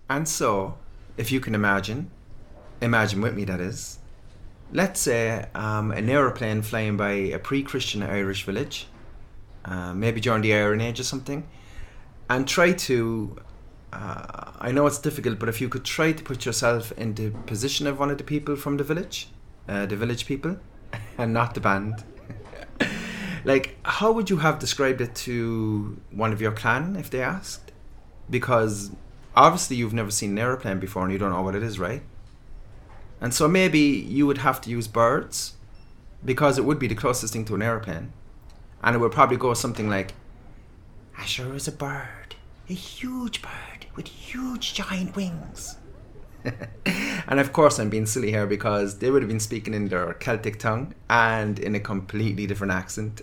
And so, if you can imagine with me that is, let's say an aeroplane flying by a pre-Christian Irish village, maybe during the Iron Age or something, and try to, I know it's difficult, but if you could try to put yourself in the position of one of the people from the village people, and not the band, like, how would you have described it to one of your clan if they asked? Because obviously you've never seen an aeroplane before and you don't know what it is, right? And so maybe you would have to use birds, because it would be the closest thing to an aeroplane. And it would probably go something like, Asher is a bird, a huge bird with huge giant wings. And of course I'm being silly here, because they would have been speaking in their Celtic tongue and in a completely different accent.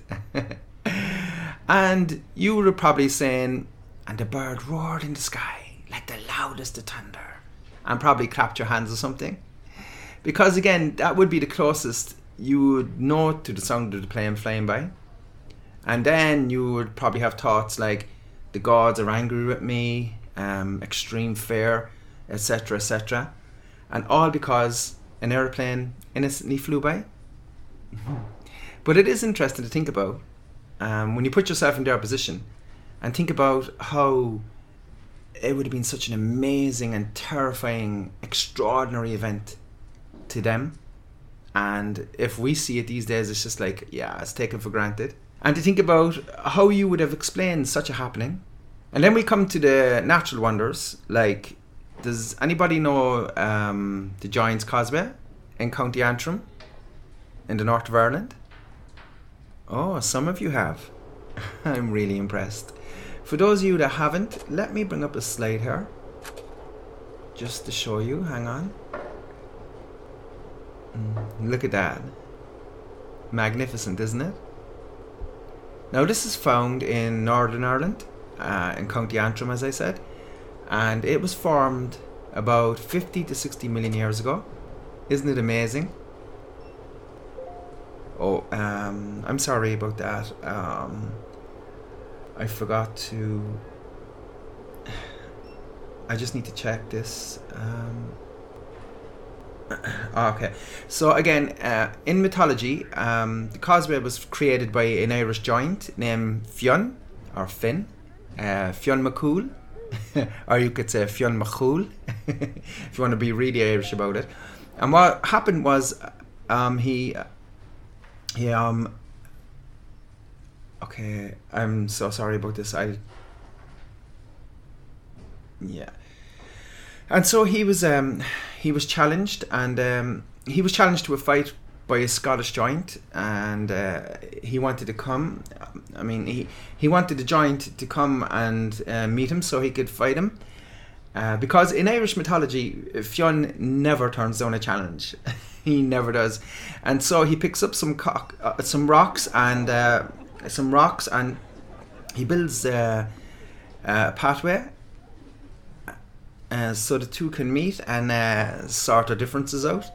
And you were probably saying, and the bird roared in the sky like the loudest of thunder, and probably clapped your hands or something. Because again, that would be the closest you would know to the sound of the plane flying by. And then you would probably have thoughts like, the gods are angry with me, extreme fear, etc., etc. And all because an aeroplane innocently flew by. But it is interesting to think about, when you put yourself in their position, and think about how it would have been such an amazing and terrifying, extraordinary event to them. And if we see it these days, it's just like, yeah, it's taken for granted. And to think about how you would have explained such a happening. And then we come to the natural wonders, like, does anybody know the Giant's Causeway in County Antrim in the north of Ireland? Oh, some of you have. I'm really impressed. For those of you that haven't, let me bring up a slide here, just to show you. Hang on. Look at that. Magnificent, isn't it? Now this is found in Northern Ireland, in County Antrim, as I said, and it was formed about 50 to 60 million years ago. Isn't it amazing? Oh, I'm sorry about that. I forgot to... I just need to check this. Okay, so again, in mythology, the causeway was created by an Irish giant named Fionn, or Finn, Fionn McCool, or you could say Fionn McCool, if you want to be really Irish about it. And what happened was, okay, I'm so sorry about this. Yeah. And so he was challenged, and he was challenged to a fight by a Scottish giant, and he wanted to come. I mean, he wanted the giant to come and meet him so he could fight him, because in Irish mythology, Fionn never turns down a challenge. He never does, and so he picks up some rocks and he builds a pathway. So the two can meet and sort their differences out.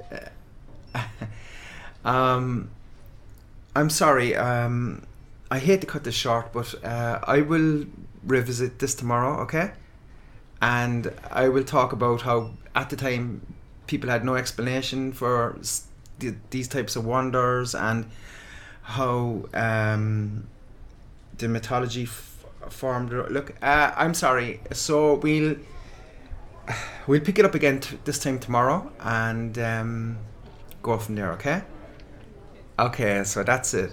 I'm sorry, I hate to cut this short, but I will revisit this tomorrow, okay? And I will talk about how at the time people had no explanation for these types of wonders, and how the mythology formed. Look, I'm sorry, so we'll pick it up again this time tomorrow, and go from there, okay? Okay, so that's it.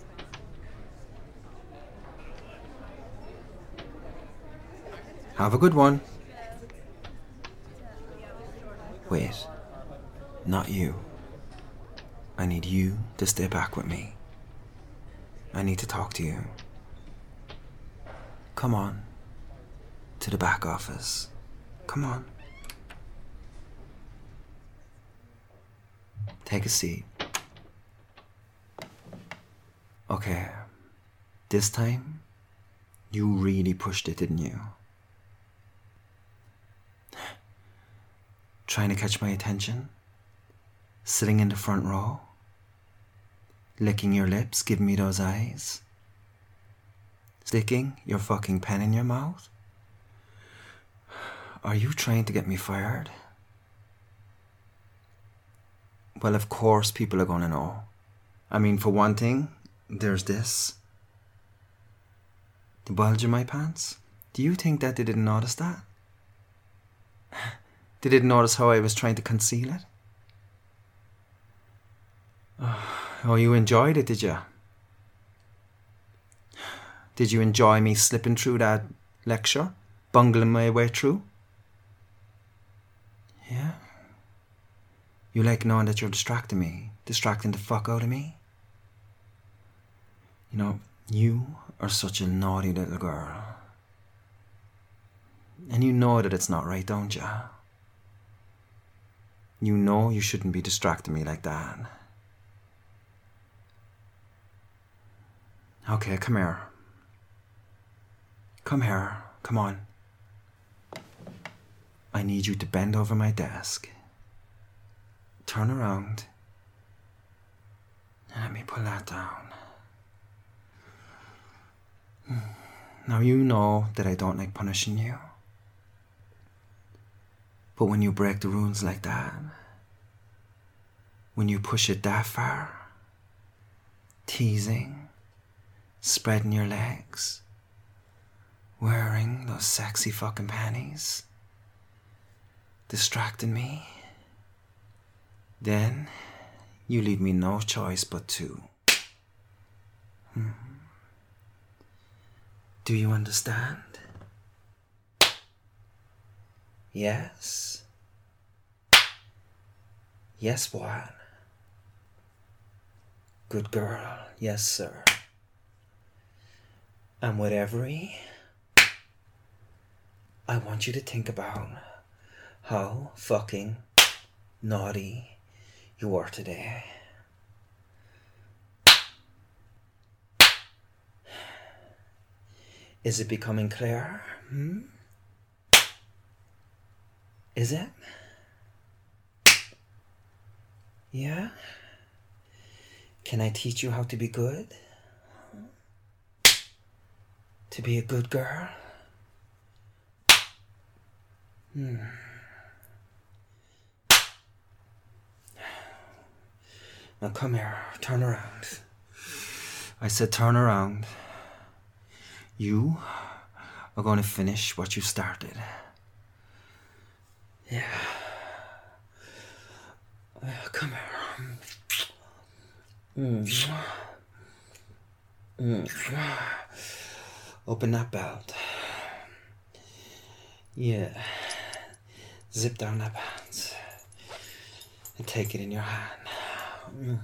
Have a good one. Wait, not you. I need you to stay back with me. I need to talk to you. Come on, to the back office. Come on. Take a seat. Okay, this time, you really pushed it, didn't you? Trying to catch my attention? Sitting in the front row? Licking your lips, giving me those eyes? Sticking your fucking pen in your mouth? Are you trying to get me fired? Well, of course people are going to know. I mean, for one thing, there's this. The bulge in my pants. Do you think that they didn't notice that? They didn't notice how I was trying to conceal it? Oh, you enjoyed it, did you? Did you enjoy me slipping through that lecture? Bungling my way through? Yeah? You like knowing that you're distracting me? Distracting the fuck out of me? You know, you are such a naughty little girl. And you know that it's not right, don't you? You know you shouldn't be distracting me like that. Okay, come here. Come here. Come on. I need you to bend over my desk. Turn around. And let me pull that down. Now you know that I don't like punishing you. But when you break the rules like that, when you push it that far, teasing, spreading your legs, wearing those sexy fucking panties, distracting me, then you leave me no choice but to. Do you understand? Yes? Yes, what? Good girl, yes, sir. And with every, I want you to think about how fucking naughty you are today. Is it becoming clear? Is it? Yeah? Can I teach you how to be good? To be a good girl? Now come here, turn around. I said turn around. You are going to finish what you started. Yeah. Come here. Open that belt. Yeah. Zip down that pants. And take it in your hand.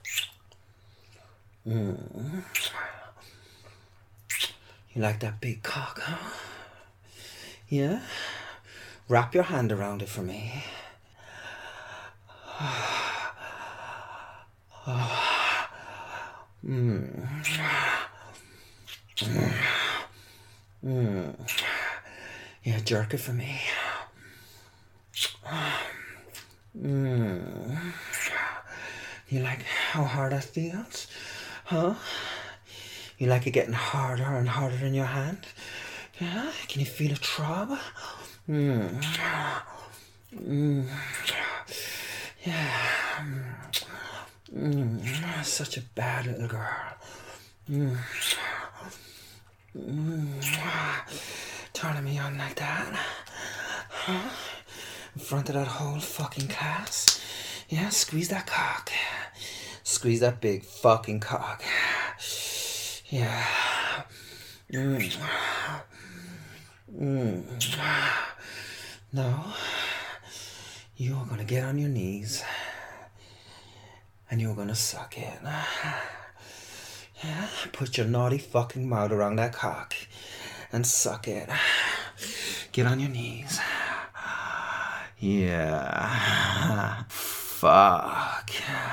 You like that big cock, huh? Yeah? Wrap your hand around it for me. Yeah, jerk it for me. You like how hard that feels? Huh? You like it getting harder and harder in your hand? Yeah? Can you feel a throb? Yeah. Such a bad little girl. Turning me on like that. Huh? In front of that whole fucking class. Yeah, squeeze that cock. Squeeze that big fucking cock. Yeah. Now, you are gonna get on your knees and you're gonna suck it. Yeah, put your naughty fucking mouth around that cock and suck it. Get on your knees. Yeah. Fuck.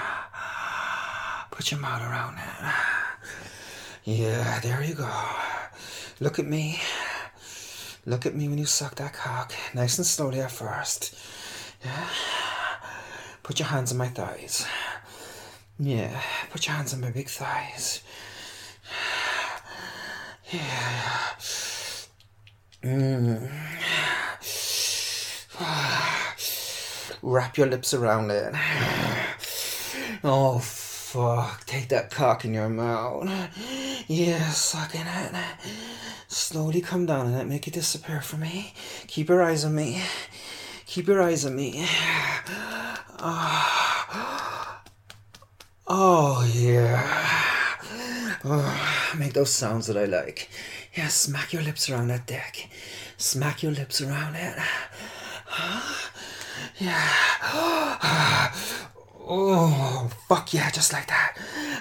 Put your mouth around it. Yeah, there you go. Look at me. Look at me when you suck that cock. Nice and slowly at first. Yeah. Put your hands on my thighs. Yeah. Put your hands on my big thighs. Yeah. Wrap your lips around it. Oh, fuck. Take that cock in your mouth. Yeah, sucking it. Slowly come down on it. Make it disappear for me. Keep your eyes on me. Keep your eyes on me. Oh, yeah. Oh, make those sounds that I like. Yeah, smack your lips around that dick. Smack your lips around it. Yeah. Oh, fuck yeah, just like that.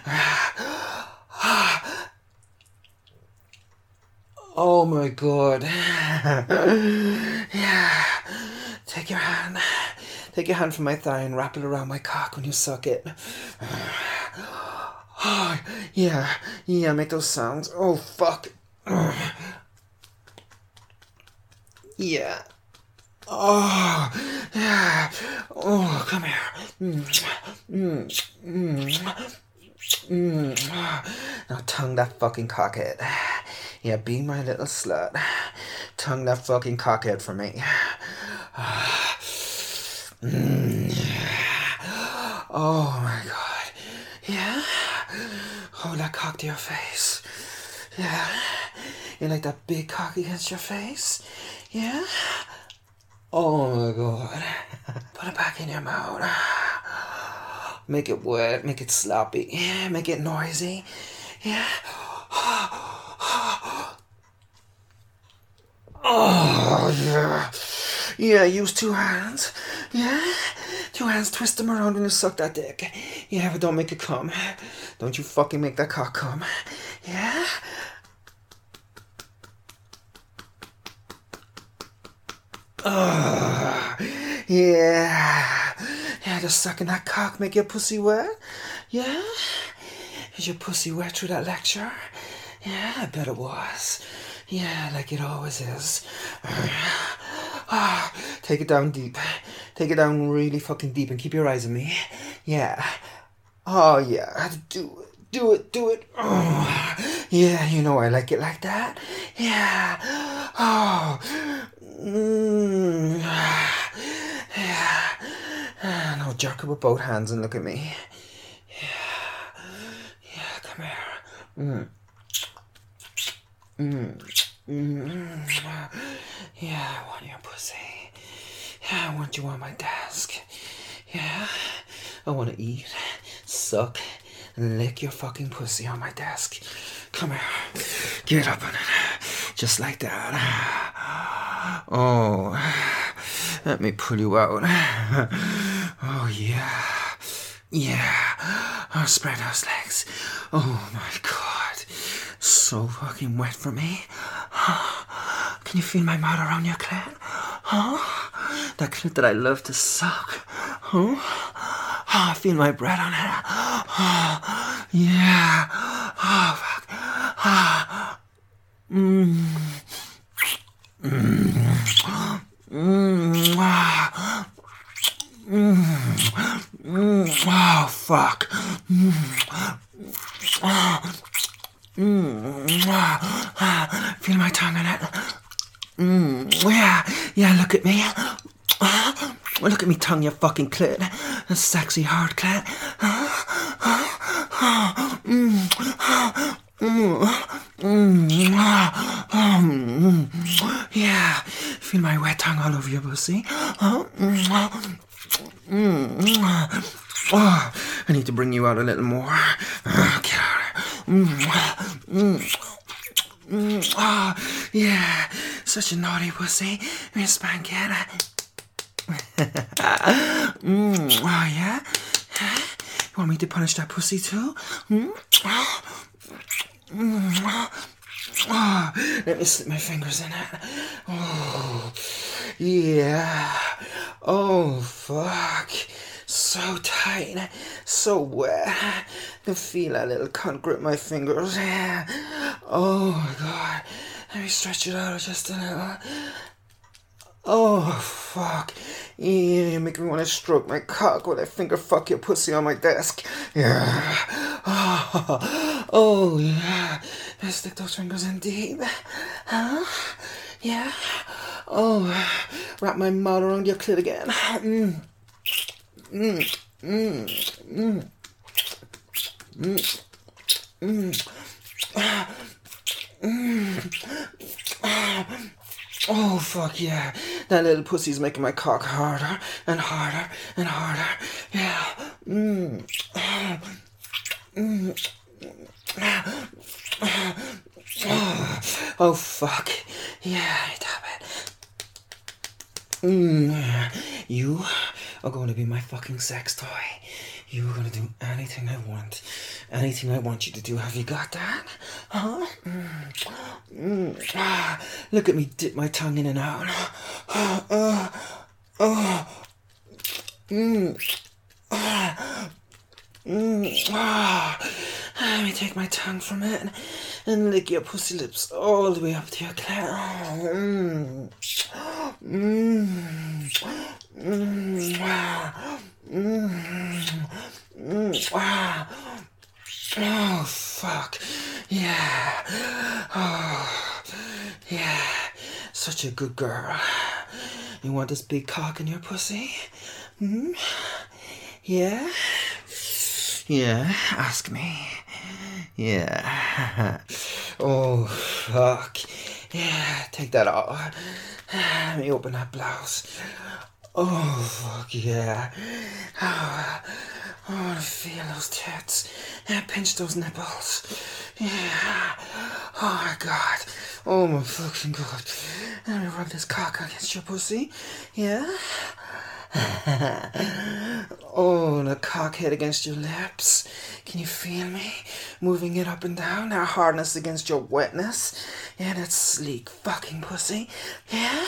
Oh my god. Yeah. Take your hand. Take your hand from my thigh and wrap it around my cock when you suck it. Oh, yeah. Yeah, make those sounds. Oh, fuck. Yeah. Oh, yeah. Oh, come here. Now tongue that fucking cockhead. Yeah, be my little slut. Tongue that fucking cockhead for me. Oh my god. Yeah? Hold that cock to your face. Yeah? You like that big cock against your face? Yeah? Oh my god. Put it back in your mouth. Make it wet, make it sloppy, make it noisy. Yeah? Oh, yeah. Yeah, use 2 hands. Yeah? 2 hands, twist them around when you suck that dick. Yeah, but don't make it come. Don't you fucking make that cock come. Yeah? Oh, yeah. Yeah, just sucking that cock make your pussy wet. Yeah? Is your pussy wet through that lecture? Yeah, I bet it was. Yeah, like it always is. Take it down deep. Take it down really fucking deep and keep your eyes on me. Yeah. Oh, yeah. Do it. Do it. Do it. Oh. Yeah, you know I like it like that. Yeah. Oh. Yeah. Now jerk it with both hands and look at me. Yeah. Yeah, come here. Yeah, I want your pussy. Yeah, I want you on my desk. Yeah, I want to eat, suck, and lick your fucking pussy on my desk. Come here. Get up on it. Just like that. Oh, let me pull you out. Oh, yeah. Yeah. Oh, spread those legs. Oh, my God. So fucking wet for me. Can you feel my mouth around your clit? Huh? That clit that I love to suck. Huh? Feel my breath on it. Yeah. Oh, fuck. Oh, fuck. Feel my tongue on it. Yeah, look at me. Look at me tongue your fucking clit. A sexy hard clit. Yeah, feel my wet tongue all over your pussy. Oh, I need to bring you out a little more. Get out. Oh, yeah, such a naughty pussy. Me spank it. Oh, yeah? You want me to punish that pussy too? Oh, let me slip my fingers in it. Oh, yeah. Oh, fuck. So tight, so wet. I can feel that little cunt grip my fingers. Oh my god. Let me stretch it out just a little. Oh fuck. Yeah, you make me want to stroke my cock while I finger fuck your pussy on my desk. Yeah. Oh yeah. Let's stick those fingers in deep. Huh? Yeah. Oh, wrap my mouth around your clit again. Oh, fuck yeah. That little pussy's making my cock harder and harder and harder. Yeah. Oh, fuck. Yeah, stop it. You are going to be my fucking sex toy. You're going to do anything I want. Anything I want you to do. Have you got that? Huh? Look at me dip my tongue in and out. Let me take my tongue from it and lick your pussy lips all the way up to your clit. Oh, fuck. Yeah. Oh, yeah. Such a good girl. You want this big cock in your pussy? Yeah? Yeah, ask me. Yeah. Oh, fuck. Yeah, take that off. Let me open that blouse. Oh, fuck yeah. Oh, I want to feel those tits. Yeah, pinch those nipples. Yeah. Oh, my God. Oh, my fucking God. Let me rub this cock against your pussy. Yeah? Oh, the cock hit against your lips. Can you feel me? Moving it up and down. That hardness against your wetness. Yeah, that sleek fucking pussy. Yeah?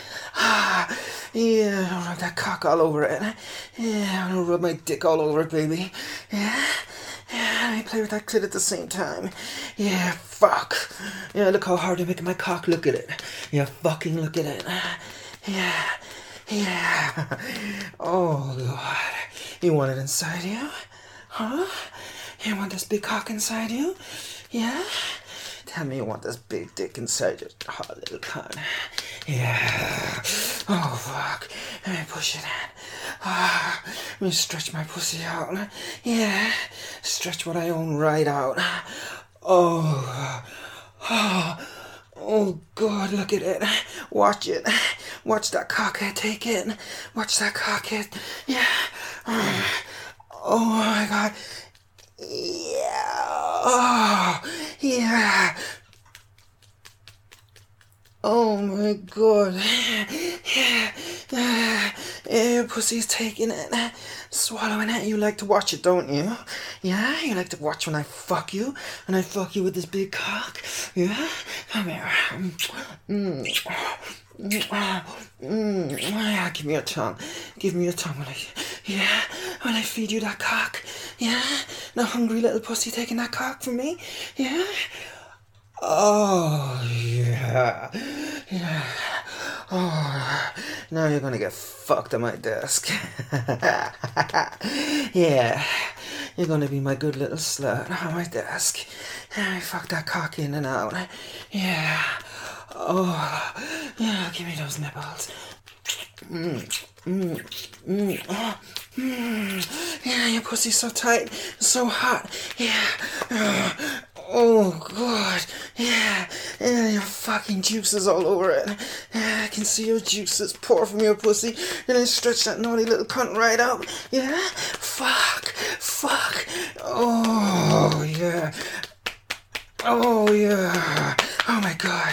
Yeah, I'll rub that cock all over it. Yeah, I'm gonna rub my dick all over it, baby. Yeah? Yeah, let me play with that clit at the same time. Yeah, fuck. Yeah, look how hard you're making my cock. Look at it. Yeah, fucking look at it. Yeah. Yeah. Oh, God. You want it inside you? Huh? You want this big cock inside you? Yeah? Tell me you want this big dick inside your hot little cunt. Yeah. Oh, fuck. Let me push it in. Let me stretch my pussy out. Yeah. Stretch what I own right out. Oh. Oh, God, look at it. Watch it. Watch that cockhead take it. Watch that cockhead. Yeah. Oh, my God. Yeah. Oh, yeah. Oh, my God. Yeah. Your pussy's taking it. Swallowing it. You like to watch it, don't you? Yeah? You like to watch when I fuck you? When I fuck you with this big cock? Yeah? Come here. Yeah, give me your tongue. Give me your tongue when I feed you that cock. Yeah? The hungry little pussy taking that cock from me. Yeah? Oh, yeah. Yeah. Oh, now you're gonna get fucked at my desk. Yeah. You're gonna be my good little slut on my desk. I fuck that cock in and out. Yeah. Oh, yeah, give me those nipples. Yeah, your pussy's so tight, so hot. Yeah. Oh, God. Yeah. Yeah, your fucking juices all over it. Yeah, I can see your juices pour from your pussy. And then stretch that naughty little cunt right out. Yeah? Fuck. Oh, yeah. Oh, yeah. Oh, my God.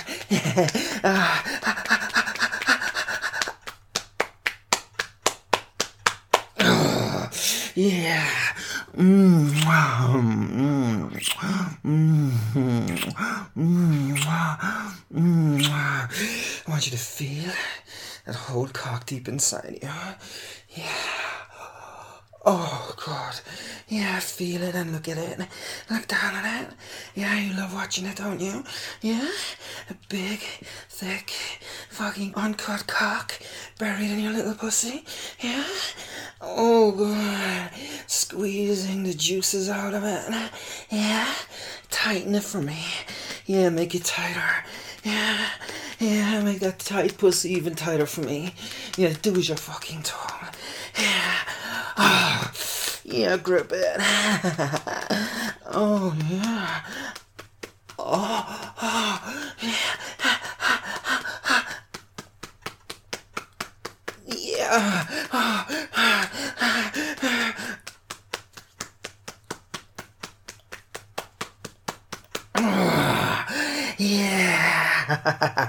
Yeah. I want you to feel that whole cock deep inside you. Yeah. Oh, God. Yeah, feel it and look at it. Look down on it. Yeah, you love watching it, don't you? Yeah? A big, thick, fucking uncut cock buried in your little pussy. Yeah? Oh, God. Squeezing the juices out of it. Yeah? Tighten it for me. Yeah, make it tighter. Yeah, make that tight pussy even tighter for me. Yeah, do as you're fucking told. Yeah. Yeah, grip it. Oh, yeah. Oh, yeah. Yeah.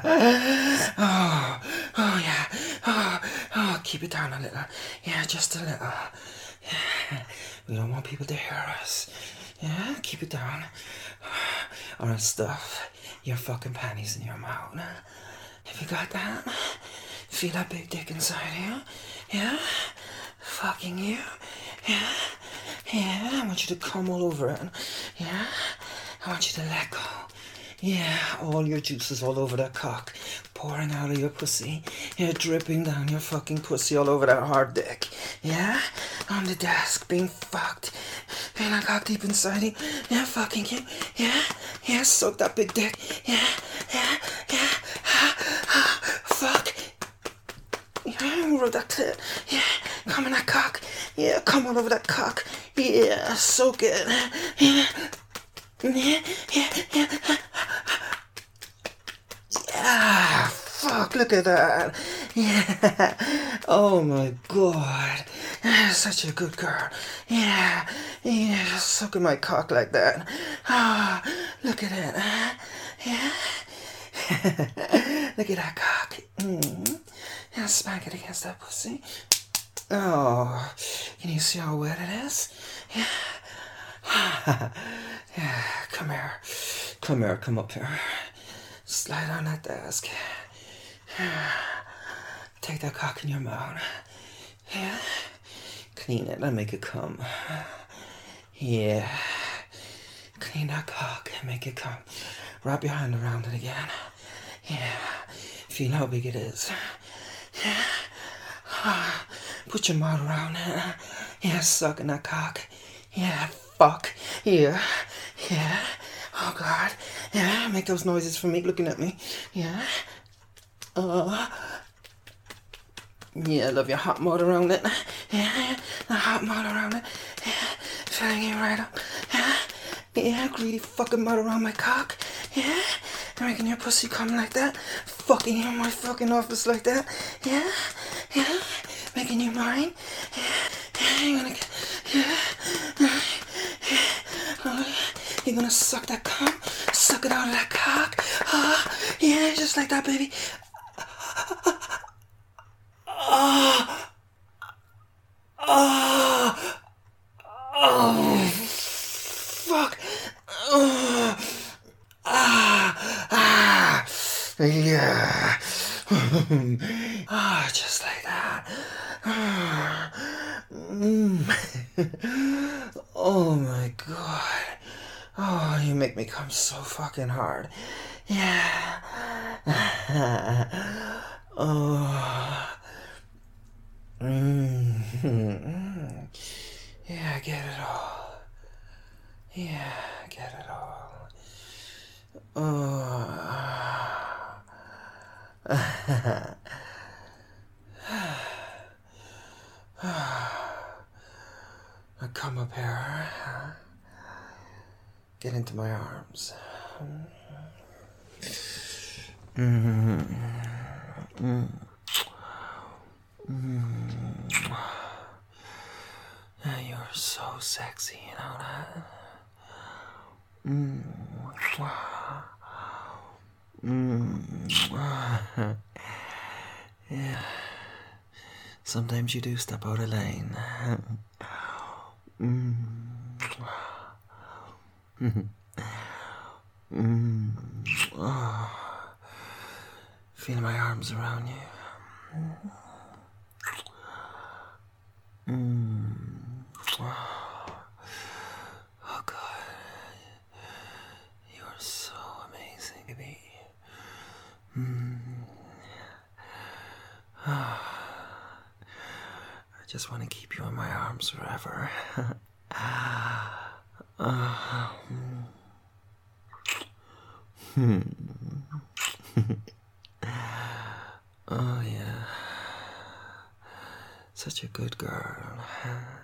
Oh, yeah. Keep it down a little. Yeah, just a little. Yeah. We don't want people to hear us. Yeah, keep it down. Or I'll stuff your fucking panties in your mouth. Have you got that? Feel that big dick inside you? Yeah? Fucking you? Yeah? Yeah, I want you to come all over it. Yeah? I want you to let go. Yeah, all your juices all over that cock, pouring out of your pussy. Yeah, dripping down your fucking pussy all over that hard dick. Yeah? On the desk, being fucked. Being a cock deep inside you. Yeah, fucking you. Yeah? Yeah, soak that big dick. Yeah? Yeah? Yeah? Fuck. Yeah, rub that clit. Yeah, come in that cock. Yeah, come all over that cock. Yeah, soak it. Yeah. Yeah, yeah, yeah. Yeah, fuck, look at that. Yeah. Oh my god. Such a good girl. Yeah. Yeah, just sucking my cock like that. Ah, look at it. Yeah. Look at that cock. Yeah, smack it against that pussy. Oh, can you see how wet it is? Yeah. Yeah, come here. Come here, come up here. Slide on that desk. Take that cock in your mouth. Yeah. Clean it and make it come. Yeah. Clean that cock and make it come. Wrap your hand around it again. Yeah. Feel how big it is. Yeah. Put your mouth around it. Yeah, sucking that cock. Yeah, fuck. Yeah. Yeah. Oh god. Yeah, make those noises for me looking at me. Yeah. Yeah, love your hot mud around it. Yeah, the hot mud around it. Yeah, filling it right up. Yeah, greedy fucking mud around my cock. Yeah, making your pussy come like that. Fucking you in my fucking office like that. Yeah, yeah, making you mine. Yeah, you're gonna get. Yeah, you're gonna suck that cum, suck it out of that cock. Yeah, just like that, baby. Oh, oh, oh, fuck. Oh, yeah. Just like that. Oh my god. Oh, you make me come so fucking hard. Yeah. Oh. Yeah, I get it all. Yeah, I get it all. Oh. Now come up here. Get into my arms. You're so sexy, you know that? Yeah. Sometimes you do step out of lane. Feel my arms around you. Oh god, you're so amazing, baby. I just want to keep you in my arms forever. Oh yeah. Such a good girl.